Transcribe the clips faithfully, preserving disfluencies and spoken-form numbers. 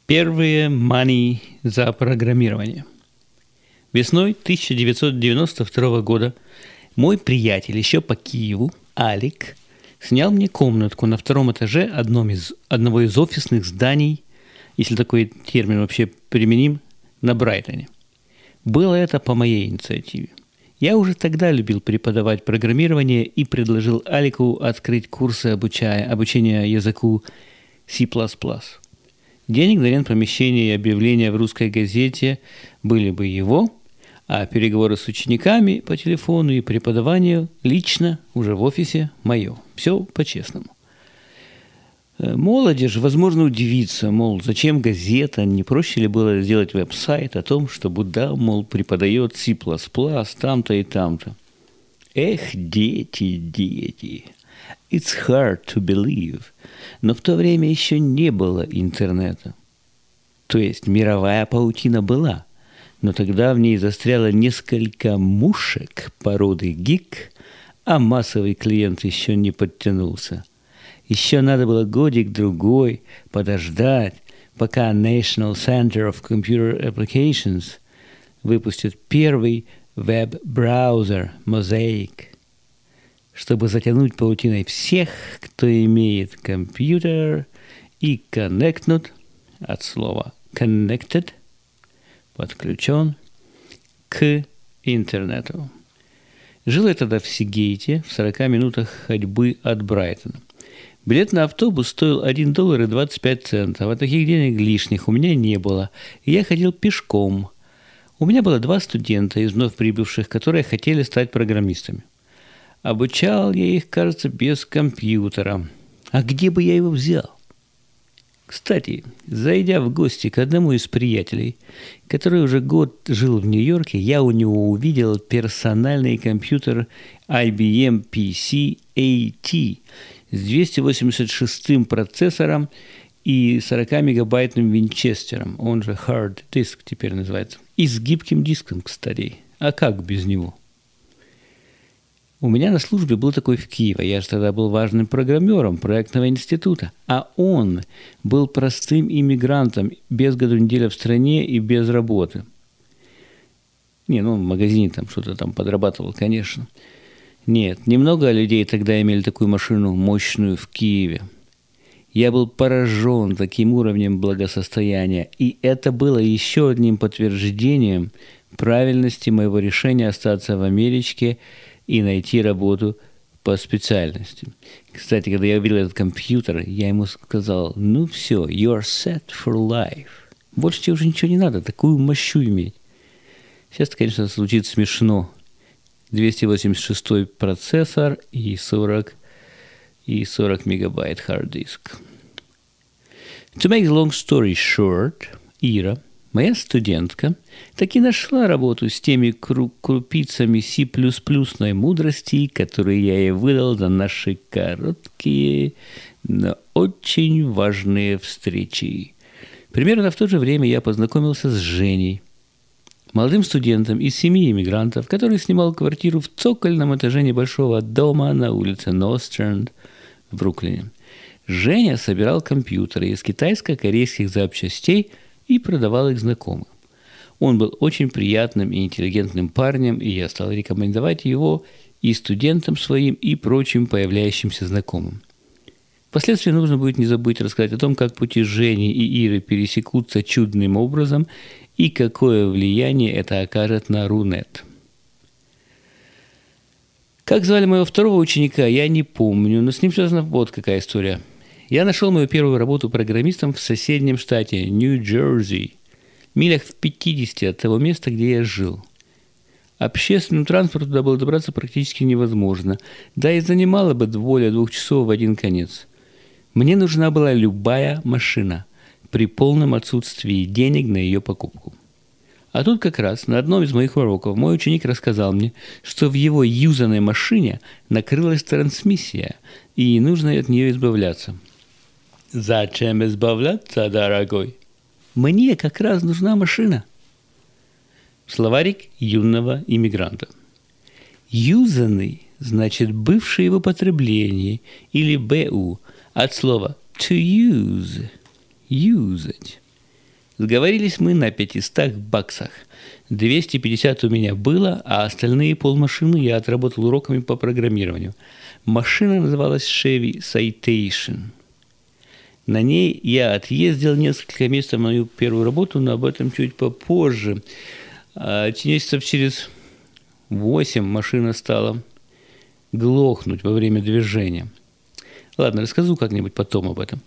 Первые money за программирование. Весной тысяча девятьсот девяносто второго года мой приятель еще по Киеву, Алик, снял мне комнатку на втором этаже одном из, одного из офисных зданий, если такой термин вообще применим, на Брайтоне. Было это по моей инициативе. Я уже тогда любил преподавать программирование и предложил Алику открыть курсы обучая, обучения языку C++. Денег на рентпомещение и объявления в русской газете были бы его, а переговоры с учениками по телефону и преподавание лично уже в офисе мое. Все по-честному. Молодежь, возможно, удивится, мол, зачем газета, не проще ли было сделать веб-сайт о том, что Будда, мол, преподает C++, там-то и там-то. Эх, дети, дети, it's hard to believe. Но в то время еще не было интернета. То есть мировая паутина была, но тогда в ней застряло несколько мушек породы гик, а массовый клиент еще не подтянулся. Еще надо было годик-другой подождать, пока National Center of Computer Applications выпустит первый веб-браузер Mosaic, чтобы затянуть паутиной всех, кто имеет компьютер и connected, от слова connected, подключен к интернету. Жил я тогда в Сигейте, в сорока минутах ходьбы от Брайтона. Билет на автобус стоил один доллар и двадцать пять центов, а таких денег лишних у меня не было, и я ходил пешком. У меня было два студента из вновь прибывших, которые хотели стать программистами. Обучал я их, кажется, без компьютера. А где бы я его взял? Кстати, зайдя в гости к одному из приятелей, который уже год жил в Нью-Йорке, я у него увидел персональный компьютер ай би эм пи си эй ти с двухсот восемьдесят шестым процессором и сорокамегабайтным винчестером, он же hard disk теперь называется, и с гибким диском, кстати. А как без него? У меня на службе был такой в Киеве, я же тогда был важным программером проектного института, а он был простым иммигрантом, без году неделя в стране и без работы. Не, ну, в магазине там что-то там подрабатывал, конечно. Нет, немного людей тогда имели такую машину мощную в Киеве. Я был поражен таким уровнем благосостояния, и это было еще одним подтверждением правильности моего решения остаться в Америке и найти работу по специальности. Кстати, когда я увидел этот компьютер, я ему сказал, ну все, you're set for life. Больше тебе уже ничего не надо, такую мощу иметь. Сейчас, конечно, звучит смешно. двести восемьдесят шестой процессор и сорок, и сорок мегабайт hard disk. To make the long story short, Ира, моя студентка, таки нашла работу с теми кру- крупицами C++-ной мудрости, которые я ей выдал за наши короткие, но очень важные встречи. Примерно в то же время я познакомился с Женей, молодым студентом из семьи иммигрантов, который снимал квартиру в цокольном этаже небольшого дома на улице Ностренд в Бруклине. Женя собирал компьютеры из китайско-корейских запчастей и продавал их знакомым. Он был очень приятным и интеллигентным парнем, и я стал рекомендовать его и студентам своим, и прочим появляющимся знакомым. Впоследствии нужно будет не забыть рассказать о том, как пути Жени и Иры пересекутся чудным образом и какое влияние это окажет на Рунет. Как звали моего второго ученика, я не помню, но с ним связана вот какая история. Я нашел мою первую работу программистом в соседнем штате Нью-Джерси, милях в пятидесяти от того места, где я жил. Общественным транспортом туда было добраться практически невозможно, да и занимало бы более двух часов в один конец. Мне нужна была любая машина при полном отсутствии денег на ее покупку. А тут как раз на одном из моих уроков мой ученик рассказал мне, что в его юзанной машине накрылась трансмиссия, и нужно от нее избавляться. «Зачем избавляться, дорогой? Мне как раз нужна машина». Словарик юного иммигранта. Юзанный значит бывший в употреблении или БУ от слова to use – юзать. Сговорились мы на пятистах баксах. двести пятьдесят у меня было, а остальные полмашины я отработал уроками по программированию. Машина называлась Chevy Citation. На ней я отъездил несколько месяцев на мою первую работу, но об этом чуть попозже. А месяцев через восемь машина стала глохнуть во время движения. Ладно, расскажу как-нибудь потом об этом.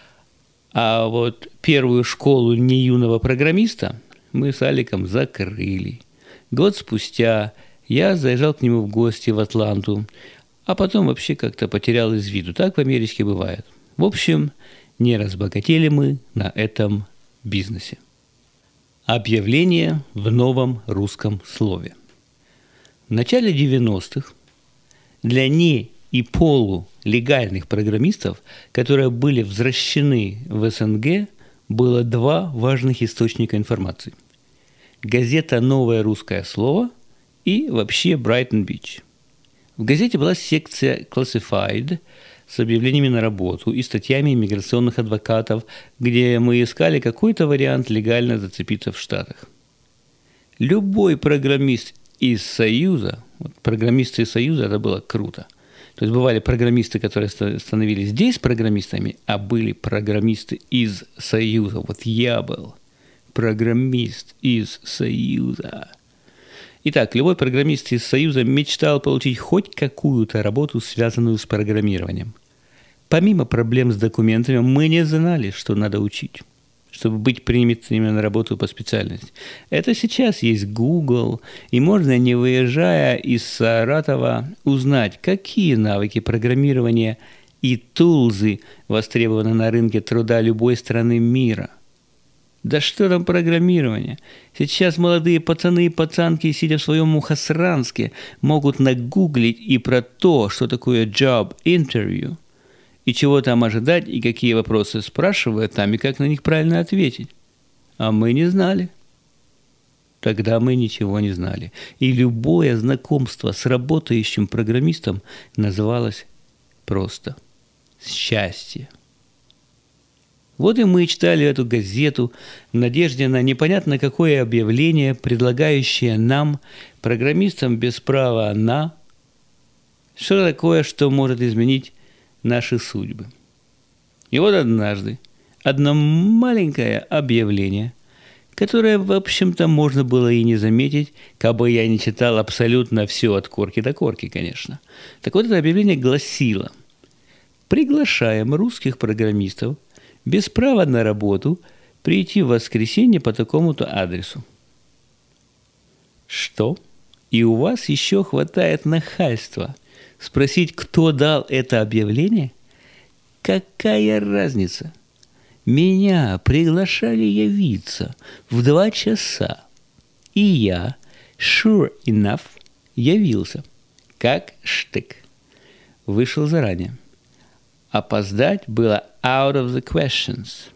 А вот первую школу неюного программиста мы с Аликом закрыли. Год спустя я заезжал к нему в гости в Атланту, а потом вообще как-то потерял из виду. Так в Америке бывает. В общем, не разбогатели мы на этом бизнесе. Объявление в новом русском слове. В начале девяностых для не и полулегальных программистов, которые были возвращены в СНГ, было два важных источника информации. Газета «Новое русское слово» и вообще Брайтон-Бич. В газете была секция Classified с объявлениями на работу и статьями иммиграционных адвокатов, где мы искали какой-то вариант легально зацепиться в Штатах. Любой программист из Союза, вот программисты из Союза, это было круто. То есть бывали программисты, которые становились здесь программистами, а были программисты из Союза. Вот я был программист из Союза. Итак, любой программист из Союза мечтал получить хоть какую-то работу, связанную с программированием. Помимо проблем с документами, мы не знали, что надо учить, чтобы быть принятыми на работу по специальности. Это сейчас есть Google, и можно, не выезжая из Саратова, узнать, какие навыки программирования и тулзы востребованы на рынке труда любой страны мира. Да что там программирование? Сейчас молодые пацаны и пацанки, сидя в своем Мухосранске, могут нагуглить и про то, что такое job interview, и чего там ожидать, и какие вопросы спрашивают там, и как на них правильно ответить. А мы не знали. Тогда мы ничего не знали. И любое знакомство с работающим программистом называлось просто счастье. Вот и мы читали эту газету в надежде на непонятно какое объявление, предлагающее нам, программистам без права на, что такое, что может изменить наши судьбы. И вот однажды одно маленькое объявление, которое, в общем-то, можно было и не заметить, кабы я не читал абсолютно все от корки до корки, конечно. Так вот, это объявление гласило: приглашаем русских программистов без права на работу прийти в воскресенье по такому-то адресу. Что? И у вас еще хватает нахальства спросить, кто дал это объявление? Какая разница? Меня приглашали явиться в два часа, и я, sure enough, явился, как штык. Вышел заранее. Опоздать было out of the questions.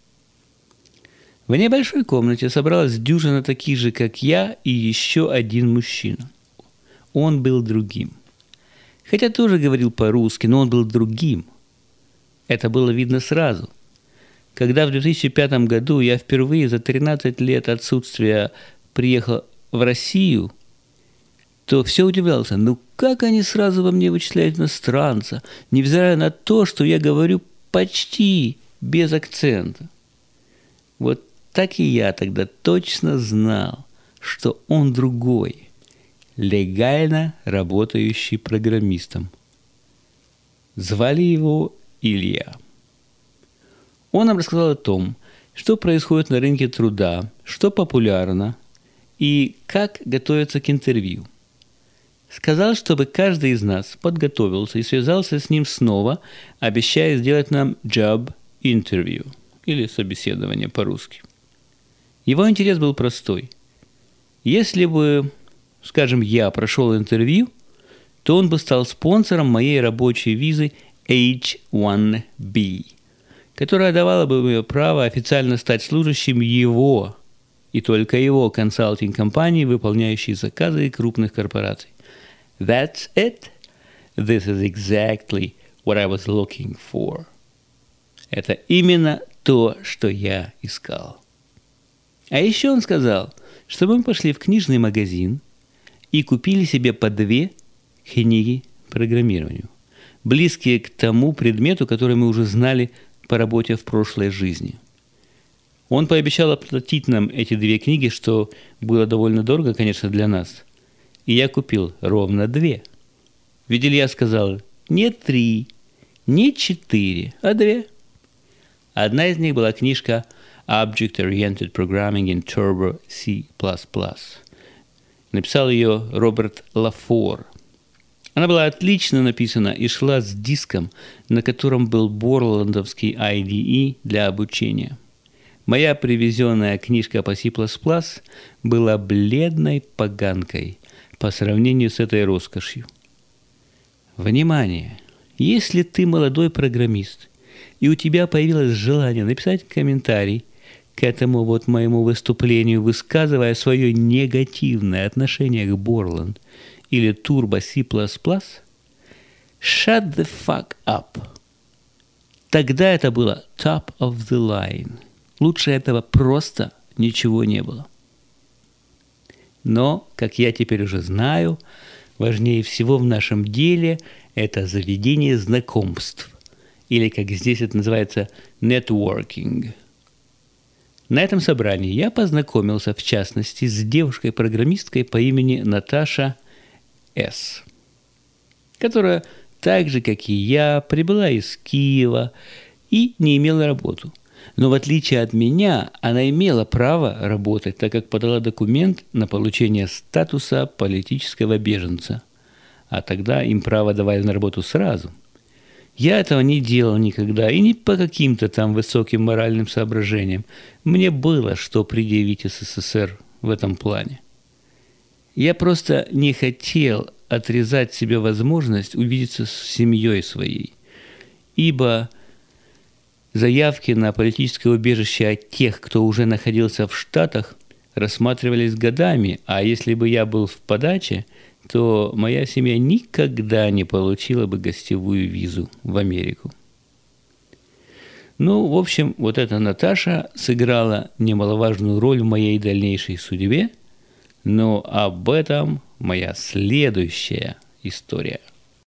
В небольшой комнате собралась дюжина таких же, как я, и еще один мужчина. Он был другим. Хотя тоже говорил по-русски, но он был другим. Это было видно сразу. Когда в две тысячи пятом году я впервые за тринадцать лет отсутствия приехал в Россию, то все удивлялся, ну как они сразу во мне вычисляют иностранца, невзирая на то, что я говорю почти без акцента. Вот так и я тогда точно знал, что он другой, легально работающий программистом. Звали его Илья. Он нам рассказал о том, что происходит на рынке труда, что популярно и как готовиться к интервью. Сказал, чтобы каждый из нас подготовился и связался с ним снова, обещая сделать нам job interview, или собеседование по-русски. Его интерес был простой. Если бы, скажем, я прошел интервью, то он бы стал спонсором моей рабочей визы эйч один би, которая давала бы мне право официально стать служащим его и только его консалтинг-компании, выполняющей заказы крупных корпораций. That's it. This is exactly what I was looking for. Это именно то, что я искал. А еще он сказал, чтобы мы пошли в книжный магазин и купили себе по две книги программированию, близкие к тому предмету, который мы уже знали по работе в прошлой жизни. Он пообещал оплатить нам эти две книги, что было довольно дорого, конечно, для нас. И я купил ровно две. Ведь Илья сказал, не три, не четыре, а две. Одна из них была книжка Object-Oriented Programming in Turbo C++. Написал ее Роберт Лафор. Она была отлично написана и шла с диском, на котором был борландовский ай ди и для обучения. Моя привезенная книжка по C++ была бледной поганкой по сравнению с этой роскошью. Внимание! Если ты молодой программист, и у тебя появилось желание написать комментарий к этому вот моему выступлению, высказывая свое негативное отношение к Borland или Turbo C++, shut the fuck up. Тогда это было top of the line. Лучше этого просто ничего не было. Но, как я теперь уже знаю, важнее всего в нашем деле это заведение знакомств. Или, как здесь это называется, networking. На этом собрании я познакомился, в частности, с девушкой-программисткой по имени Наташа С., которая так же, как и я, прибыла из Киева и не имела работу. Но в отличие от меня, она имела право работать, так как подала документ на получение статуса политического беженца. А тогда им право давали на работу сразу. Я этого не делал никогда, и не по каким-то там высоким моральным соображениям. Мне было что предъявить СССР в этом плане. Я просто не хотел отрезать себе возможность увидеться с семьей своей, ибо заявки на политическое убежище от тех, кто уже находился в Штатах, рассматривались годами, а если бы я был в подаче, то моя семья никогда не получила бы гостевую визу в Америку. Ну, в общем, вот эта Наташа сыграла немаловажную роль в моей дальнейшей судьбе, но об этом моя следующая история.